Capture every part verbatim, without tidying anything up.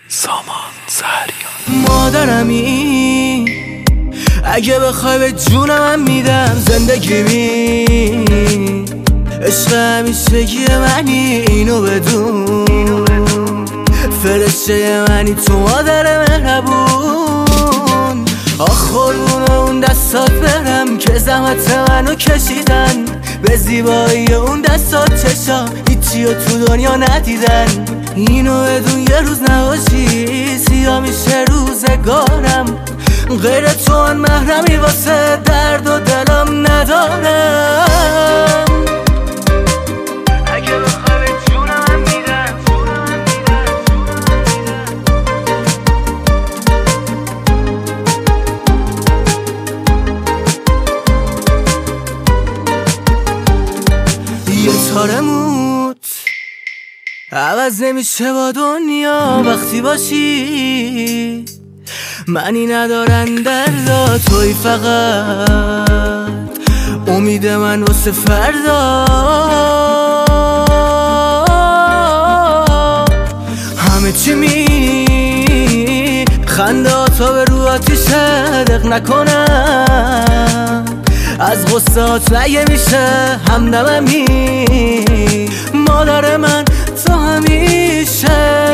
سامان زهریان. مادرمی اگه بخوای به جونم میدم زندگیمی، عشق همیشگی منی اینو بدون، فرشته منی تو مادر مهربون. آخ قربون اون دستات برم که زحمت منو کشیدن، به زیبایی اون دستات چشا هیچی رو تو دنیا ندیدن. اینو بدون یه روز نباشی سیاه میشه روزگارم، غیر تو من محرمی واسه درد و دلم ندارم. اگه بخوای به جونم میدم. یه تار موت عوض نمیشه با دنیا وقتی باشی، منی ندارن دردا توی فقط امید من واسه فردا. همه چی می خنده تا به رو آتیش دق نکنم، از غصات نگه میشه همدممی. مادر من تو همیشه.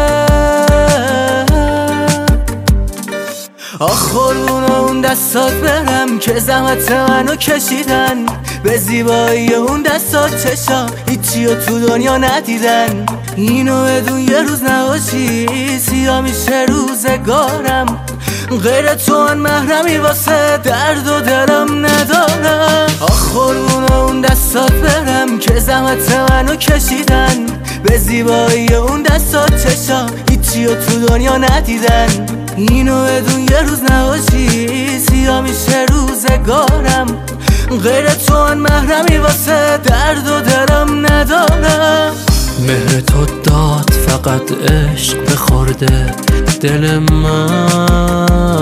آخ قربون اون دستات برم که زحمت منو کشیدن، به زیبایی اون دستات چشا هیچی رو تو دنیا ندیدن. اینو بدون یه روز نباشی سیاه میشه روزگارم، غیر تو من محرمی واسه درد و دلم ندارم. آخ قربون اون دستات برم که زحمت منو کشیدن، به زیبایی اون دستات چشا هیچی رو تو دنیا ندیدن. اینو بدون یه روز نباشی سیاه میشه روزگارم، غیر تو من محرمی واسه درد و دلم ندارم. مهر تو داد فقط عشق بخورده دل من،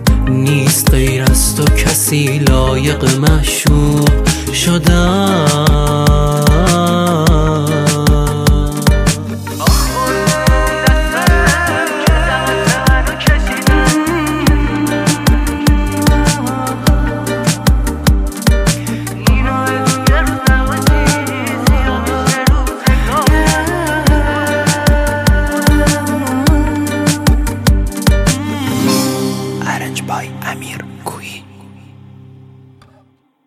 نیست غیر از تو کسی لایق معشوق شدن.